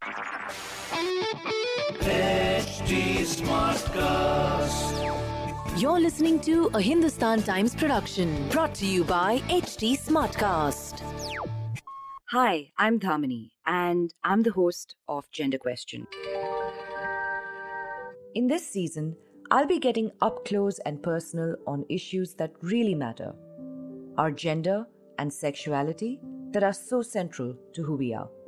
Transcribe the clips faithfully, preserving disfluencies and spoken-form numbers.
H T Smartcast. You're listening to a Hindustan Times production brought to you by H T Smartcast. Hi, I'm Dhamini, and I'm the host of Gender Question. In this season, I'll be getting up close and personal on issues that really matter. Our gender and sexuality that are so central to who we are.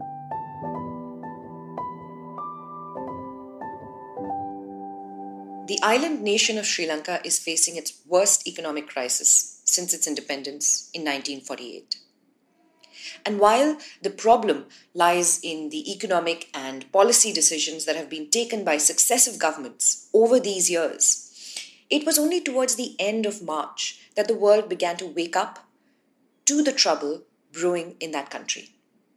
The island nation of Sri Lanka is facing its worst economic crisis since its independence in nineteen forty-eight. And while the problem lies in the economic and policy decisions that have been taken by successive governments over these years, it was only towards the end of March that the world began to wake up to the trouble brewing in that country.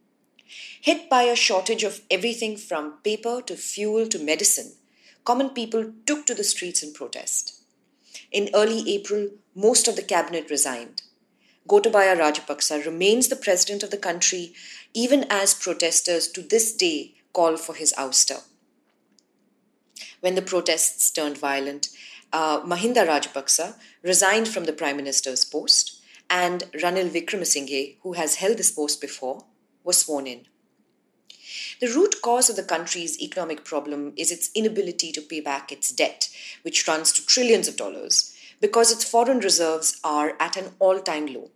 Hit by a shortage of everything from paper to fuel to medicine, common people took to the streets in protest. In early April, most of the cabinet resigned. Gotabaya Rajapaksa remains the president of the country, even as protesters to this day call for his ouster. When the protests turned violent, uh, Mahinda Rajapaksa resigned from the prime minister's post, and Ranil Wickremesinghe, who has held this post before, was sworn in. The root cause of the country's economic problem is its inability to pay back its debt, which runs to trillions of dollars, because its foreign reserves are at an all-time low.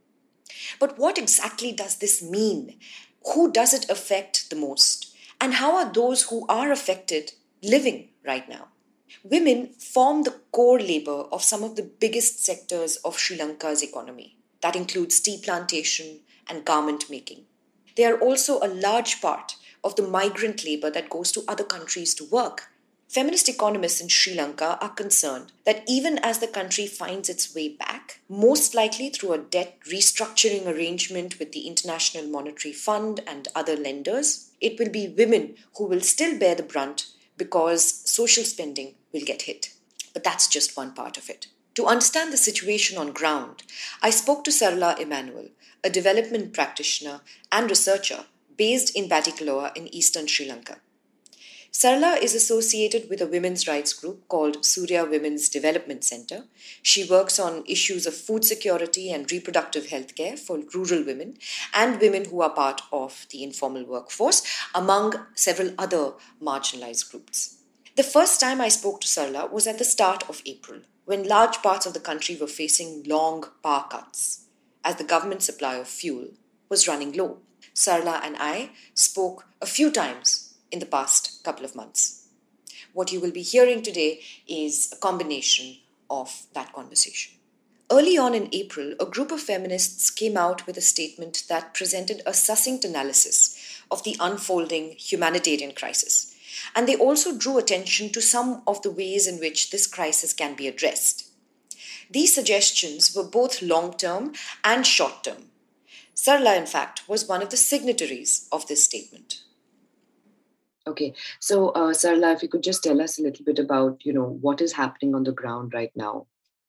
But what exactly does this mean? Who does it affect the most? And how are those who are affected living right now? Women form the core labor of some of the biggest sectors of Sri Lanka's economy. That includes tea plantation and garment making. They are also a large part of the migrant labor that goes to other countries to work. Feminist economists in Sri Lanka are concerned that even as the country finds its way back, most likely through a debt restructuring arrangement with the International Monetary Fund and other lenders, it will be women who will still bear the brunt because social spending will get hit. But that's just one part of it. To understand the situation on ground, I spoke to Sarala Emmanuel, a development practitioner and researcher based in Batticaloa in eastern Sri Lanka. Sarala is associated with a women's rights group called Surya Women's Development Centre. She works on issues of food security and reproductive health care for rural women and women who are part of the informal workforce, among several other marginalised groups. The first time I spoke to Sarala was at the start of April, when large parts of the country were facing long power cuts, as the government supply of fuel was running low. Sarala and I spoke a few times in the past couple of months. What you will be hearing today is a combination of that conversation. Early on in April, a group of feminists came out with a statement that presented a succinct analysis of the unfolding humanitarian crisis. And they also drew attention to some of the ways in which this crisis can be addressed. These suggestions were both long-term and short-term. Sarala, in fact, was one of the signatories of this statement. Okay, so uh, Sarala, if you could just tell us a little bit about, you know, what is happening on the ground right now.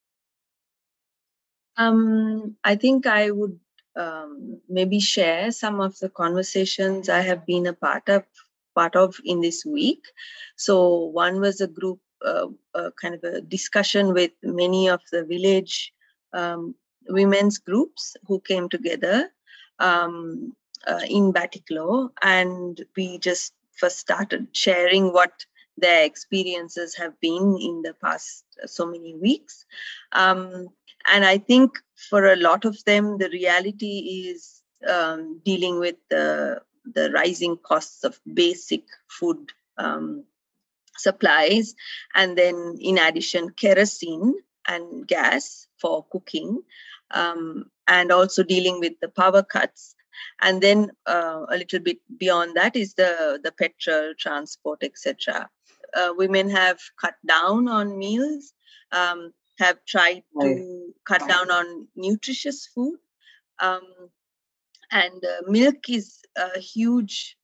Um, I think I would um, maybe share some of the conversations I have been a part of, part of in this week. So one was a group, uh, uh, kind of a discussion with many of the village um, women's groups who came together um, uh, in Batticaloa, and we just first started sharing what their experiences have been in the past so many weeks. Um, and I think for a lot of them, the reality is um, dealing with the, the rising costs of basic food um, supplies. And then in addition, kerosene and gas for cooking, um, and also dealing with the power cuts. And then uh, a little bit beyond that is the, the petrol, transport, et cetera. Uh, women have cut down on meals, um, have tried to cut down on nutritious food. Um, and uh, milk is a huge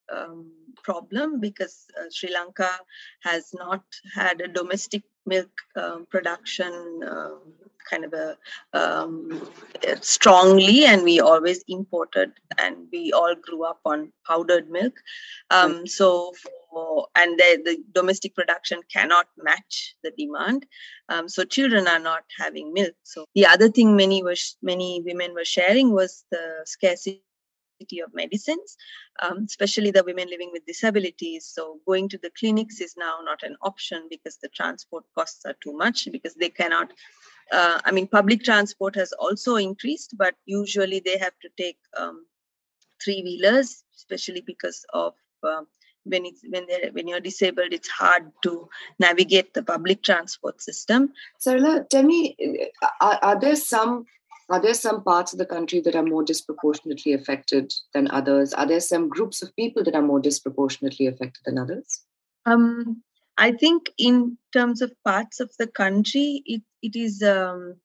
um, problem because uh, Sri Lanka has not had a domestic milk um, production um, kind of a um, strongly, and we always imported, and we all grew up on powdered milk. Um, so, for, and the, the domestic production cannot match the demand. Um, so children are not having milk. So the other thing many were many women were sharing was the scarcity of medicines, um, especially the women living with disabilities. So going to the clinics is now not an option because the transport costs are too much, because they cannot, uh, I mean, public transport has also increased, but usually they have to take um, three-wheelers, especially because of um, when it's when they when you're disabled, it's hard to navigate the public transport system. Sarala, tell me, are, are there some Are there some parts of the country that are more disproportionately affected than others? Are there some groups of people that are more disproportionately affected than others? Um, I think in terms of parts of the country, it, it is, um,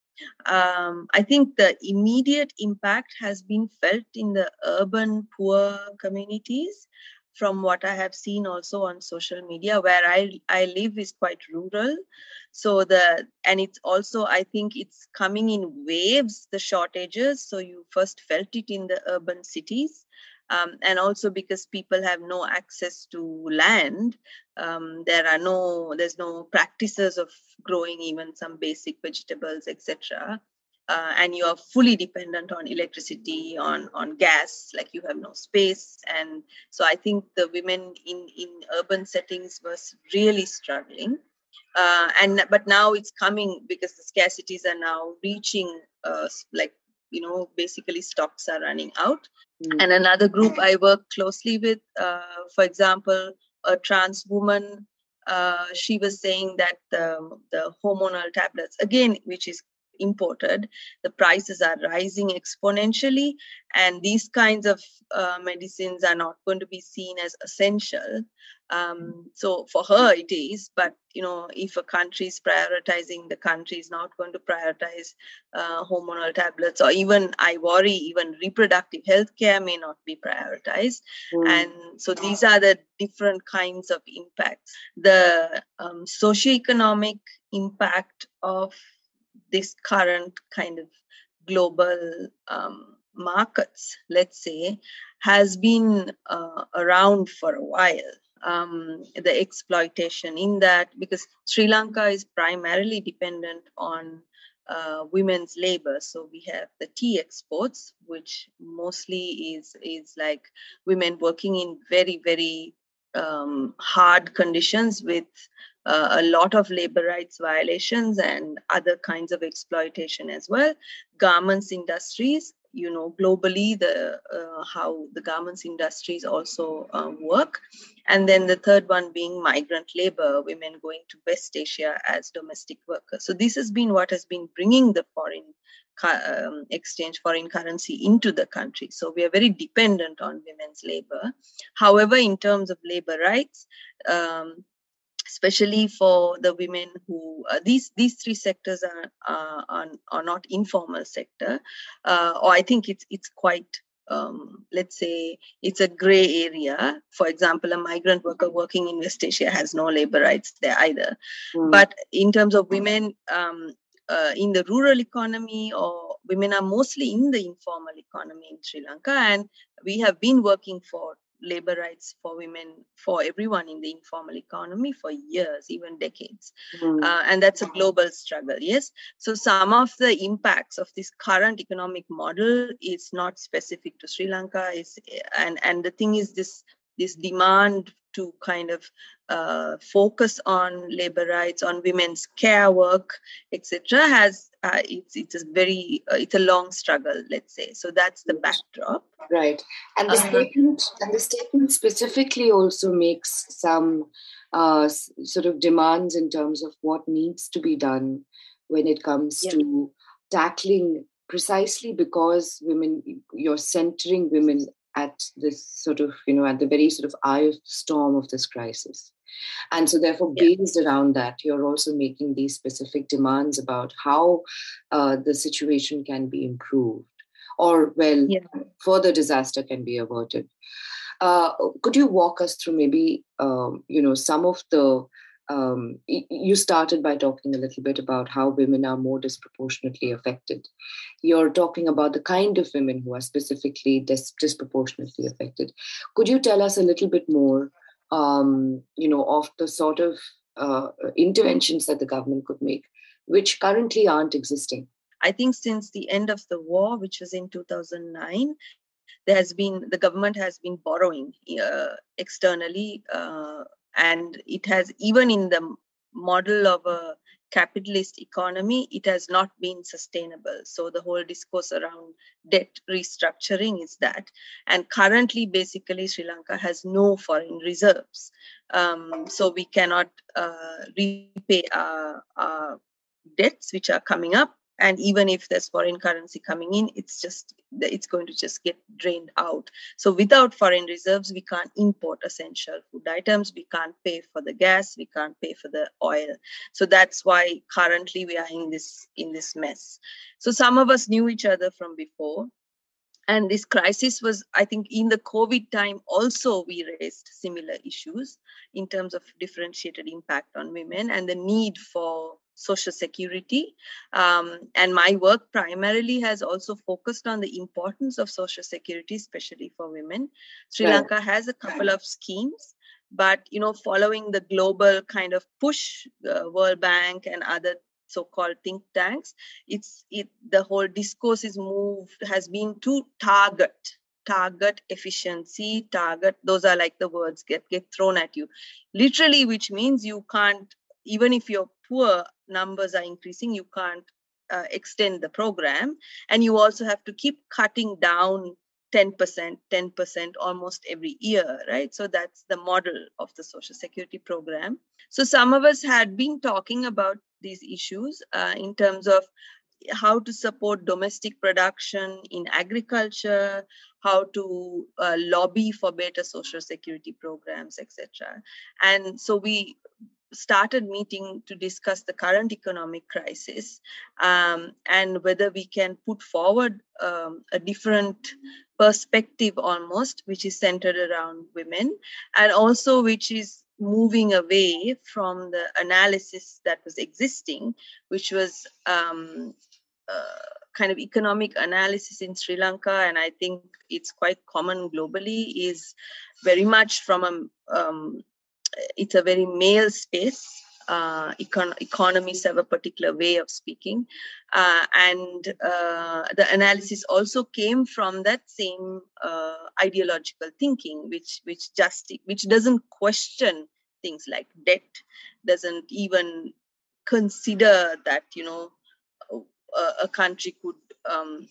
um, I think the immediate impact has been felt in the urban poor communities. From what I have seen also on social media, where I, I live is quite rural. So the, and it's also, I think it's coming in waves, the shortages. So you first felt it in the urban cities. Um, and also because people have no access to land, um, there are no, there's no practices of growing even some basic vegetables, et cetera. Uh, and you are fully dependent on electricity, on, on gas, like you have no space. And so I think the women in, in urban settings was really struggling. Uh, and but now it's coming because the scarcities are now reaching, uh, like, you know, basically stocks are running out. Mm. And another group I work closely with, uh, for example, a trans woman, uh, she was saying that the, the hormonal tablets, again, which is imported, the prices are rising exponentially, and these kinds of uh, medicines are not going to be seen as essential. Um, so for her it is, but you know, if a country is prioritizing, the country is not going to prioritize uh, hormonal tablets, or even, I worry, even reproductive health care may not be prioritized. Mm. And so these are the different kinds of impacts. The um, socioeconomic impact of this current kind of global um, markets, let's say, has been uh, around for a while. Um, the exploitation in that, because Sri Lanka is primarily dependent on uh, women's labor. So we have the tea exports, which mostly is, is like women working in very, very um, hard conditions with Uh, a lot of labor rights violations and other kinds of exploitation as well. Garments industries, you know, globally, the uh, how the garments industries also uh, work. And then the third one being migrant labor, women going to West Asia as domestic workers. So this has been what has been bringing the foreign um, exchange, foreign currency into the country. So we are very dependent on women's labor. However, in terms of labor rights, um, especially for the women who uh, these these three sectors are uh, are, are not informal sector, uh, or I think it's it's quite um, let's say it's a gray area. For example, a migrant worker working in West Asia has no labor rights there either. Mm. But in terms of women um, uh, in the rural economy, or women are mostly in the informal economy in Sri Lanka, and we have been working for labor rights for women, for everyone in the informal economy for years, even decades. Mm. Uh, and that's a global struggle, yes. So some of the impacts of this current economic model is not specific to Sri Lanka. Is and, and the thing is this, this demand to kind of uh, focus on labor rights, on women's care work, et cetera, has uh, it's it's a very uh, it's a long struggle, let's say. So that's the backdrop, right? And the uh-huh. statement and the statement specifically also makes some uh, sort of demands in terms of what needs to be done when it comes yeah. to tackling, precisely because women, you're centering women at this sort of, you know, at the very sort of eye of the storm of this crisis. And so therefore, yeah. based around that, you're also making these specific demands about how uh, the situation can be improved, or, well, yeah. further disaster can be averted. Uh, could you walk us through maybe, um, you know, some of the, um, you started by talking a little bit about how women are more disproportionately affected. You're talking about the kind of women who are specifically dis- disproportionately affected. Could you tell us a little bit more, um, you know, of the sort of uh, interventions that the government could make, which currently aren't existing? I think since the end of the war, which was in two thousand nine, there has been, the government has been borrowing uh, externally, uh, and it has, even in the model of a capitalist economy, it has not been sustainable. So the whole discourse around debt restructuring is that. And currently, basically, Sri Lanka has no foreign reserves. Um, so we cannot uh, repay our, our debts which are coming up. And even if there's foreign currency coming in, it's just, it's going to just get drained out. So without foreign reserves, we can't import essential food items. We can't pay for the gas. We can't pay for the oil. So that's why currently we are in this, in this mess. So some of us knew each other from before. And this crisis was, I think, in the COVID time also we raised similar issues in terms of differentiated impact on women and the need for social security. Um, and my work primarily has also focused on the importance of social security, especially for women. Sri Right. Lanka has a couple of schemes, but, you know, following the global kind of push, the World Bank and other so-called think tanks, it's it the whole discourse is moved has been to target target efficiency, target, those are like the words get get thrown at you literally, which means you can't, even if your poor numbers are increasing, you can't uh, extend the program, and you also have to keep cutting down ten percent, ten percent almost every year, right? So that's the model of the Social Security program. So some of us had been talking about these issues uh, in terms of how to support domestic production in agriculture, how to uh, lobby for better social security programs, et cetera. And so we started meeting to discuss the current economic crisis um, and whether we can put forward um, a different perspective almost, which is centered around women, and also which is moving away from the analysis that was existing, which was um, uh, kind of economic analysis in Sri Lanka, and I think it's quite common globally, is very much from a, um, it's a very male space. Uh, econ- economists have a particular way of speaking. Uh, and uh, the analysis also came from that same uh, ideological thinking, which which just which doesn't question things like debt, doesn't even consider that, you know, a, a country could um,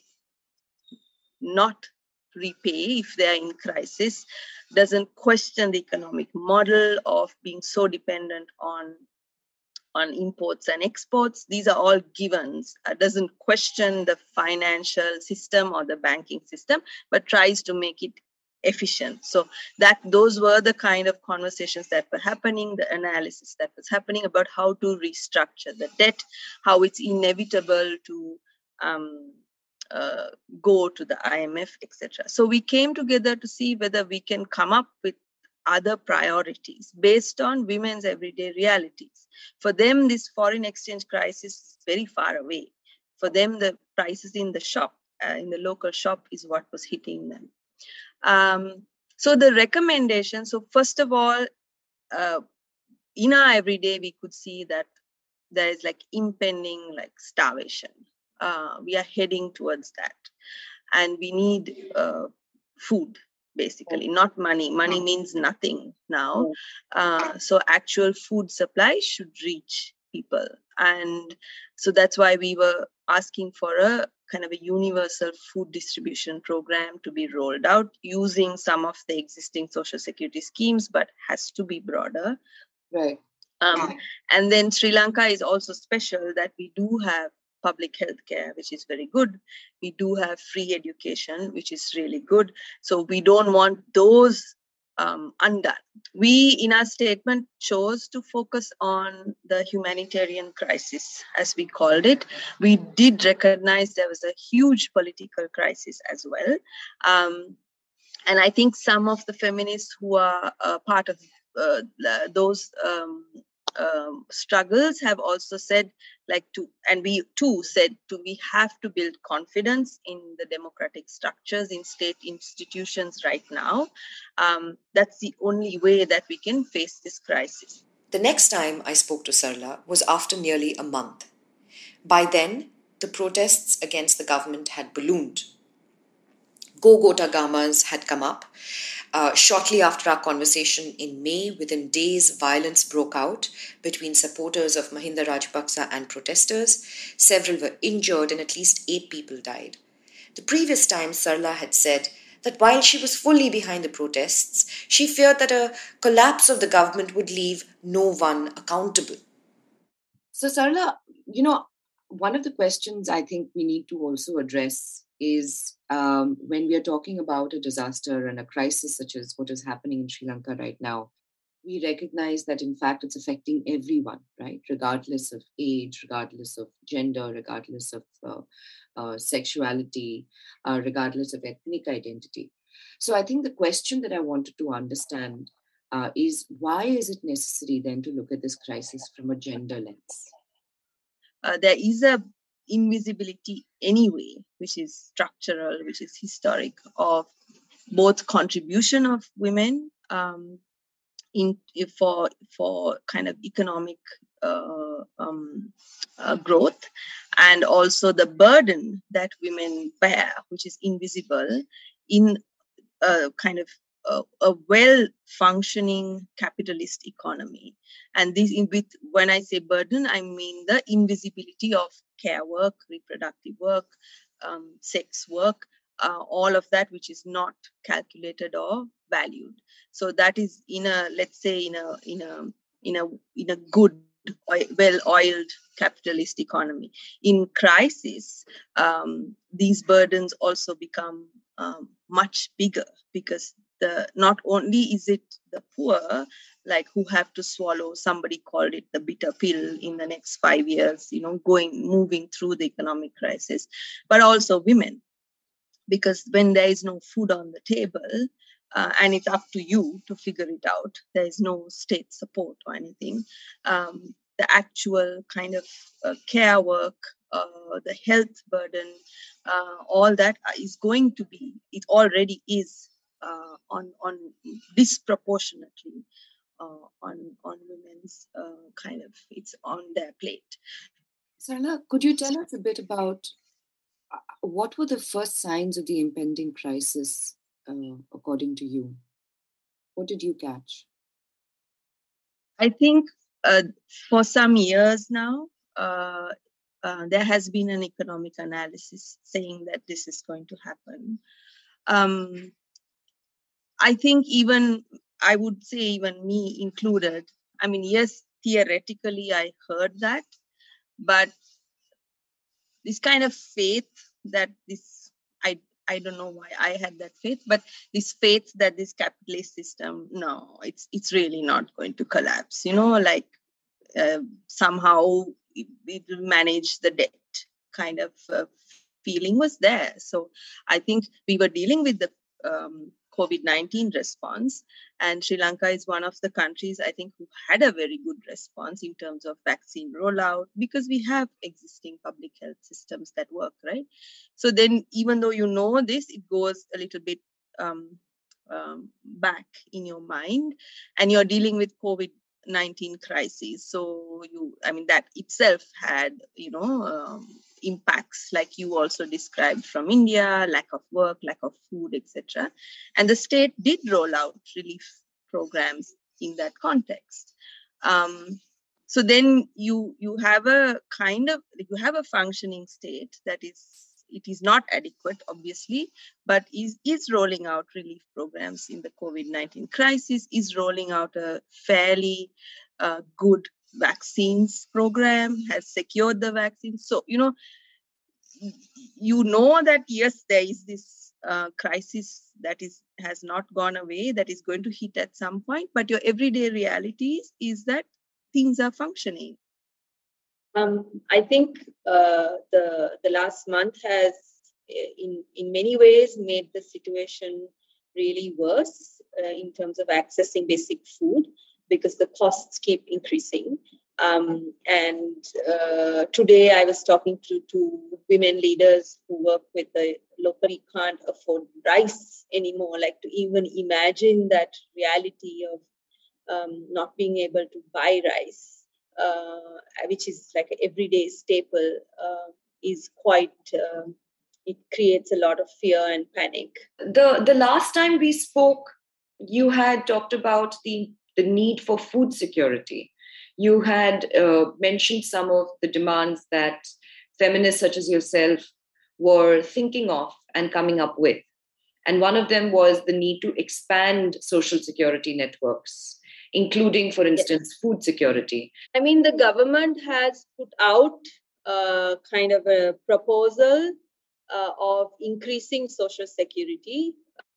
not repay if they are in crisis, doesn't question the economic model of being so dependent on on imports and exports. These are all givens. Uh, doesn't question the financial system or the banking system, but tries to make it efficient. So that those were the kind of conversations that were happening, the analysis that was happening about how to restructure the debt, how it's inevitable to um, uh, go to the I M F, et cetera. So we came together to see whether we can come up with other priorities based on women's everyday realities. For them, this foreign exchange crisis is very far away. For them, the prices in the shop, uh, in the local shop, is what was hitting them. Um, so the recommendation, so first of all, uh, in our everyday, we could see that there is like impending like starvation. Uh, we are heading towards that. And we need uh, food, basically, not money. Money means nothing now. Uh, so actual food supply should reach people. And so that's why we were asking for a kind of a universal food distribution program to be rolled out using some of the existing social security schemes, but has to be broader. Right. Um, and then Sri Lanka is also special that we do have public health care, which is very good. We do have free education, which is really good. So we don't want those um, undone. We, in our statement, chose to focus on the humanitarian crisis, as we called it. We did recognize there was a huge political crisis as well. Um, And I think some of the feminists who are uh, part of uh, those um, um, struggles have also said, like, to, and we too said, to we have to build confidence in the democratic structures in state institutions right now. Um, that's the only way that we can face this crisis. The next time I spoke to Sarla was after nearly a month. By then, the protests against the government had ballooned. Go Gotagamas had come up. Uh, shortly after our conversation in May, within days, violence broke out between supporters of Mahinda Rajapaksa and protesters. Several were injured and at least eight people died. The previous time, Sarla had said that while she was fully behind the protests, she feared that a collapse of the government would leave no one accountable. So, Sarla, you know, one of the questions I think we need to also address is um, when we are talking about a disaster and a crisis such as what is happening in Sri Lanka right now, we recognize that in fact it's affecting everyone, right? Regardless of age, regardless of gender, regardless of uh, uh, sexuality, uh, regardless of ethnic identity. So I think the question that I wanted to understand uh, is why is it necessary then to look at this crisis from a gender lens? Uh, there is a invisibility anyway, which is structural, which is historic, of both contribution of women um, in for for kind of economic uh, um, uh, growth, and also the burden that women bear, which is invisible in a kind of a, a well-functioning capitalist economy. And this, in with when I say burden, I mean the invisibility of care work, reproductive work, um, sex work, uh, all of that which is not calculated or valued. So that is in a, let's say, in a in a in a in a good, well-oiled capitalist economy. In crisis, um, these burdens also become um, much bigger, because the not only is it the poor, like, who have to swallow, somebody called it the bitter pill in the next five years, you know, going, moving through the economic crisis, but also women. Because when there is no food on the table, uh, and it's up to you to figure it out, there is no state support or anything, um, the actual kind of uh, care work, uh, the health burden, uh, all that is going to be, it already is uh, on on disproportionately uh, on on women's uh, kind of, it's on their plate. Sarla, could you tell us a bit about uh, what were the first signs of the impending crisis, uh, according to you? What did you catch? I think uh, for some years now, uh, uh, there has been an economic analysis saying that this is going to happen. Um, I think even, I would say even me included, I mean, yes, theoretically I heard that, but this kind of faith that this, I I don't know why I had that faith, but this faith that this capitalist system, no, it's it's really not going to collapse. You know, like uh, somehow it, it will manage the debt kind of uh, feeling was there. So I think we were dealing with the um, COVID nineteen response, and Sri Lanka is one of the countries, I think, who had a very good response in terms of vaccine rollout, because we have existing public health systems that work, right? So then, even though you know this, it goes a little bit um, um, back in your mind, and you're dealing with COVID nineteen crisis. So you, I mean, that itself had, you know, um, impacts like you also described from India, lack of work, lack of food, et cetera. And the state did roll out relief programs in that context. Um, so then you you have a kind of, you have a functioning state that is, it is not adequate, obviously, but is, is rolling out relief programs in the COVID nineteen crisis, is rolling out a fairly uh, good vaccines program, has secured the vaccines. So, you know, you know that, yes, there is this uh, crisis that is has not gone away, that is going to hit at some point, but your everyday reality is, is that things are functioning. Um, I think uh, the the last month has, in in many ways, made the situation really worse uh, in terms of accessing basic food because the costs keep increasing. Um, and uh, today I was talking to two women leaders who work with the locally can't afford rice anymore, like to even imagine that reality of um, not being able to buy rice, uh, which is like an everyday staple, uh, is quite, uh, it creates a lot of fear and panic. The, the last time we spoke, you had talked about the, the need for food security. You had uh, mentioned some of the demands that feminists such as yourself were thinking of and coming up with. And one of them was the need to expand social security networks, including, for instance, yes. food security. I mean, the government has put out uh, kind of a proposal uh, of increasing social security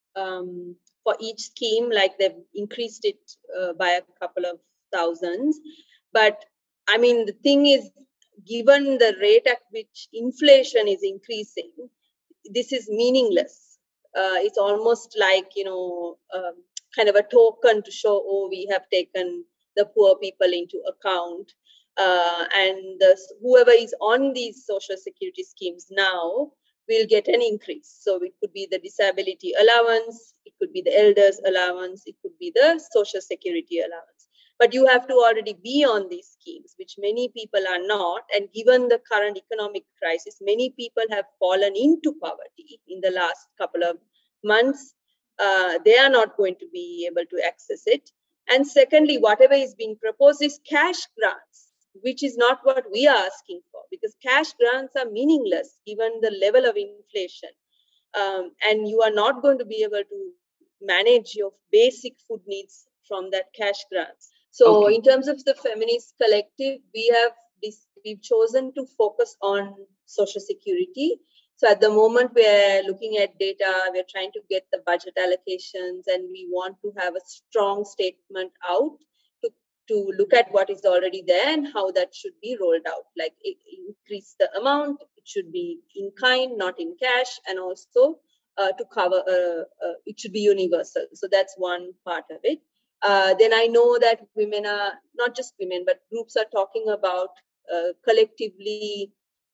um, for each scheme, like they've increased it uh, by a couple of thousands. But I mean, the thing is, given the rate at which inflation is increasing, this is meaningless. Uh, it's almost like, you know, um, kind of a token to show, oh, we have taken the poor people into account. Uh, and the, whoever is on these social security schemes now will get an increase. So it could be the disability allowance, it could be the elders allowance, it could be the social security allowance. But you have to already be on these schemes, which many people are not. And given the current economic crisis, many people have fallen into poverty in the last couple of months. Uh, they are not going to be able to access it. And secondly, whatever is being proposed is cash grants, which is not what we are asking for, because cash grants are meaningless given the level of inflation. Um, and you are not going to be able to manage your basic food needs from that cash grants. So okay. In terms of the feminist collective, we have this, we've chosen to focus on social security. So at the moment, we're looking at data, we're trying to get the budget allocations, and we want to have a strong statement out to, to look at what is already there and how that should be rolled out. Like increase the amount, it should be in kind, not in cash, and also uh, to cover, uh, uh, it should be universal. So that's one part of it. Uh, then I know that women are, not just women, but groups are talking about uh, collectively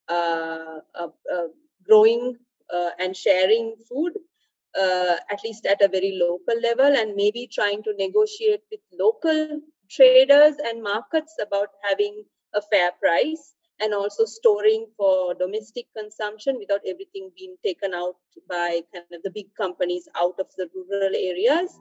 uh, uh, uh, growing uh, and sharing food, uh, at least at a very local level, and maybe trying to negotiate with local traders and markets about having a fair price and also storing for domestic consumption without everything being taken out by kind of the big companies out of the rural areas.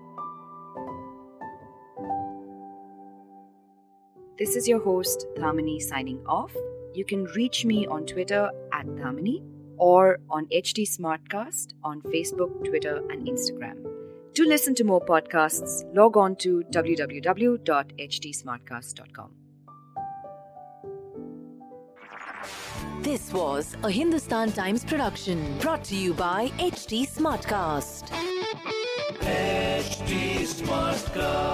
This is your host, Dhamini, signing off. You can reach me on Twitter at Dhamini or on H T Smartcast on Facebook, Twitter, and Instagram. To listen to more podcasts, log on to w w w dot h t smartcast dot com. This was a Hindustan Times production brought to you by H T Smartcast. H T Smartcast.